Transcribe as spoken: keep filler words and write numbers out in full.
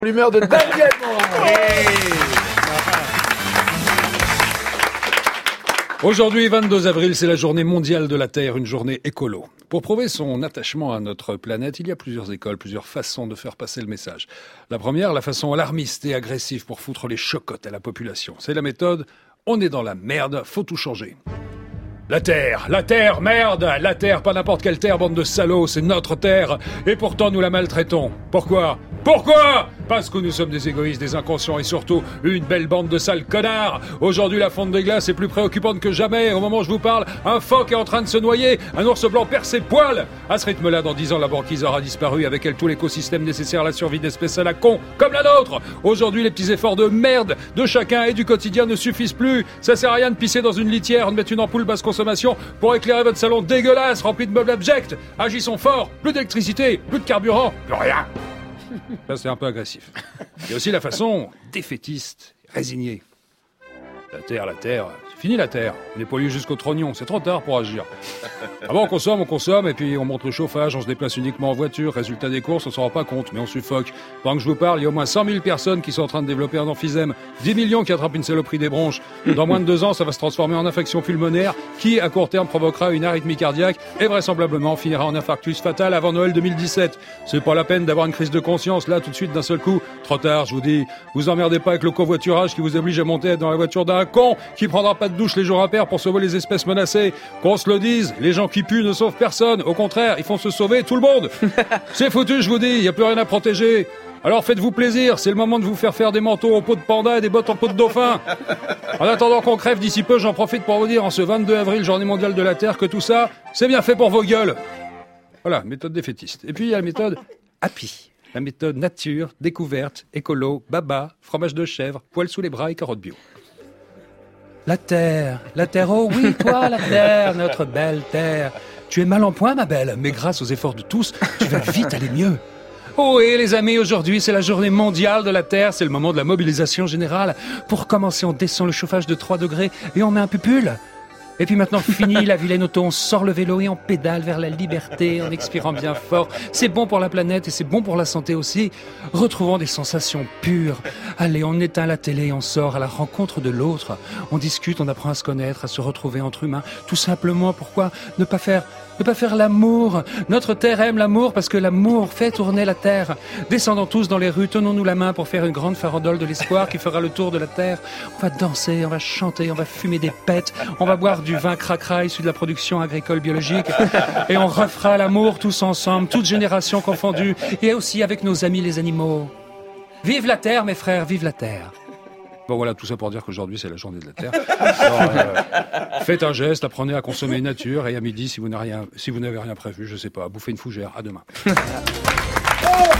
L'humeur de Daniel Morin. Aujourd'hui, vingt-deux avril, c'est la journée mondiale de la Terre, une journée écolo. Pour prouver son attachement à notre planète, il y a plusieurs écoles, plusieurs façons de faire passer le message. La première, la façon alarmiste et agressive pour foutre les chocottes à la population. C'est la méthode « on est dans la merde, faut tout changer ». La terre, la terre, merde, la terre, pas n'importe quelle terre, bande de salauds, c'est notre terre, et pourtant nous la maltraitons. Pourquoi ? Pourquoi ? Parce que nous sommes des égoïstes, des inconscients et surtout une belle bande de sales connards. Aujourd'hui, la fonte des glaces est plus préoccupante que jamais. Au moment où je vous parle, un phoque est en train de se noyer, un ours blanc perd ses poils. À ce rythme-là, dans dix ans, la banquise aura disparu, avec elle tout l'écosystème nécessaire à la survie d'espèces à la con, comme la nôtre. Aujourd'hui, les petits efforts de merde de chacun et du quotidien ne suffisent plus. Ça sert à rien de pisser dans une litière, de mettre une ampoule basse consommation pour éclairer votre salon dégueulasse, rempli de meubles abjects. Agissons fort, plus d'électricité, plus de carburant, plus rien. Là, c'est un peu agressif. Il y a aussi la façon défaitiste, résignée. La terre, la terre, c'est fini la terre. On est pollué jusqu'au trognon, c'est trop tard pour agir. Avant, on consomme, on consomme, et puis on monte le chauffage, on se déplace uniquement en voiture. Résultat des courses, on s'en rend pas compte, mais on suffoque. Pendant que je vous parle, il y a au moins cent mille personnes qui sont en train de développer un emphysème, dix millions qui attrapent une saloperie des bronches. Dans moins de deux ans, ça va se transformer en infection pulmonaire, qui, à court terme, provoquera une arythmie cardiaque, et vraisemblablement finira en infarctus fatal avant Noël deux mille dix-sept. C'est pas la peine d'avoir une crise de conscience, là, tout de suite, d'un seul coup. Trop tard, je vous dis. Vous emmerdez pas avec le covoiturage qui vous oblige à monter dans la voiture d'un con qui prendra pas de douche les jours impairs pour sauver les espèces menacées. Qu'on se le dise, les gens qui puent ne sauvent personne. Au contraire, ils font se sauver tout le monde. C'est foutu, je vous dis, il y a plus rien à protéger. Alors faites-vous plaisir, c'est le moment de vous faire faire des manteaux en peau de panda et des bottes en peau de dauphin. En attendant qu'on crève d'ici peu, j'en profite pour vous dire en ce vingt-deux avril, journée mondiale de la Terre, que tout ça, c'est bien fait pour vos gueules. Voilà, méthode défaitiste. Et puis il y a la méthode happy. La méthode nature, découverte, écolo, baba, fromage de chèvre, poils sous les bras et carottes bio. La terre, la terre, oh oui, toi, la terre, notre belle terre. Tu es mal en point, ma belle, mais grâce aux efforts de tous, tu vas vite aller mieux. Oh et les amis, aujourd'hui, c'est la journée mondiale de la Terre, c'est le moment de la mobilisation générale. Pour commencer, on descend le chauffage de trois degrés et on met un pupule. Et puis maintenant, fini la vilaine auto, on sort le vélo et on pédale vers la liberté en expirant bien fort. C'est bon pour la planète et c'est bon pour la santé aussi. Retrouvons des sensations pures. Allez, on éteint la télé et on sort à la rencontre de l'autre. On discute, on apprend à se connaître, à se retrouver entre humains. Tout simplement, pourquoi ne pas faire... Ne pas faire l'amour. Notre terre aime l'amour parce que l'amour fait tourner la terre. Descendons tous dans les rues, tenons-nous la main pour faire une grande farandole de l'espoir qui fera le tour de la terre. On va danser, on va chanter, on va fumer des pètes, on va boire du vin cracra issu de la production agricole biologique et on refera l'amour tous ensemble, toutes générations confondues et aussi avec nos amis les animaux. Vive la terre, mes frères, vive la terre. Bon voilà, tout ça pour dire qu'aujourd'hui c'est la journée de la Terre. Alors, euh, faites un geste, apprenez à consommer nature et à midi, si vous n'avez rien, si vous n'avez rien prévu, je sais pas, bouffez une fougère. À demain.